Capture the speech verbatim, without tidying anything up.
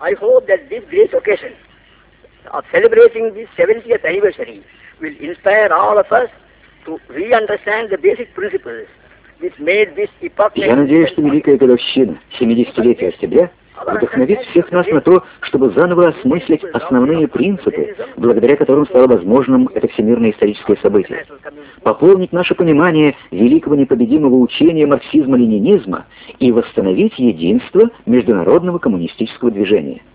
I hope that this great occasion of celebrating this seventieth anniversary will inspire all of us to re-understand the basic principles which made this epoch. Я надеюсь, что великая годовщина семидесятилетия октября вдохновит всех нас на то, чтобы заново осмыслить основные принципы, благодаря которым стало возможным это всемирное историческое событие, пополнить наше понимание великого непобедимого учения марксизма-ленинизма и восстановить единство международного коммунистического движения.